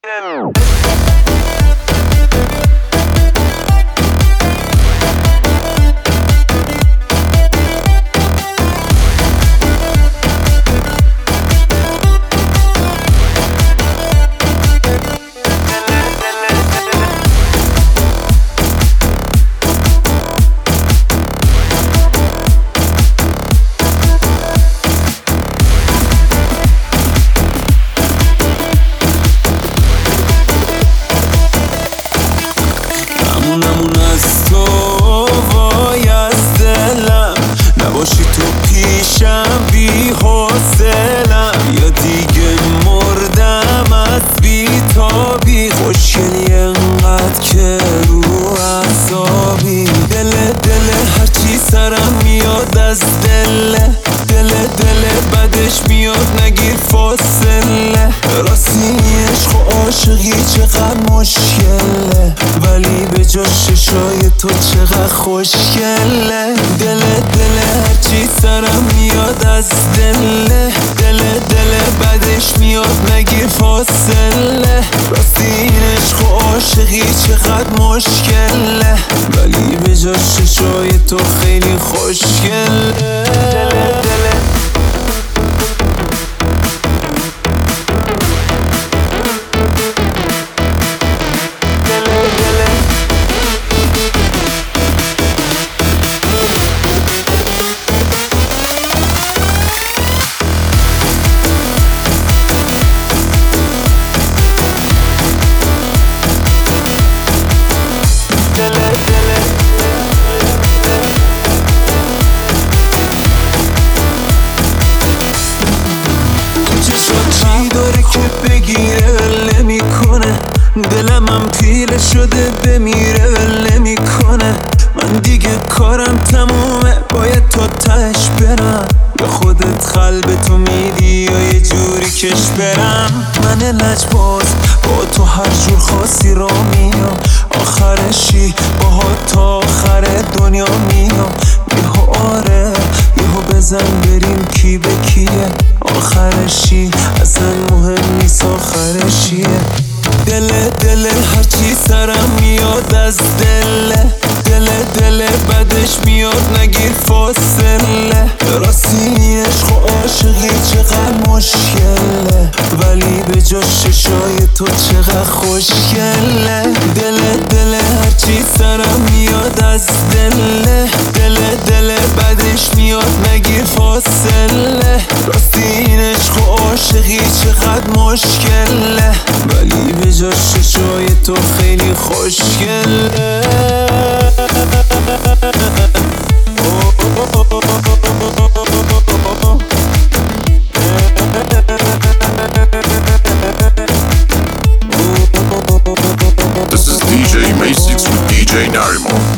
نمون از تو وای از دلم، نباشی تو پیشم بی حوصلم، یا دیگه مردم از بی تابی، خوشگلی انقدر که رو اعصابی، دل هرچی سرم میاد از دل بدش میاد نگیر فاصله، راستی عشق و عاشقی چقدر مشکله، ولی به جا ششای تو چقدر خوشگله، دل هرچی سرم میاد از دل بدش میاد نگیر فاصله، راستی این عشق و عاشقی چقدر مشکله، ولی به جا ششای تو خیلی خوشگله. چی داره که بگیره ول نمیکنه، دلم هم پیله شده بمیره ول نمیکنه، من دیگه کارم تمومه باید تا تهش برم، یا خودت قلب تو میدی یا یه جوری کش برم، من لجباز با تو هر جور خاصی را میام، آخرشی باها تا آخر دنیا میام، یهو آره یهو بزن بریم کی به کیه، آخرشی اصلا مهم نیست آخرشیه، دل هرچی سرم میاد از دل بدش میاد نگیر فاصله، راستی عشق و عاشقی چقدر مشکله، ولی به جا ششای تو چقدر خوشگله، دل هرچی سرم میاد از دل بدش میاد نگیر فاصله، راستی این عشق و عاشقی چقدر مشکله، ولی به جا ششای تو خیلی خوشگله. This is DJ Maysix with DJ Narimo.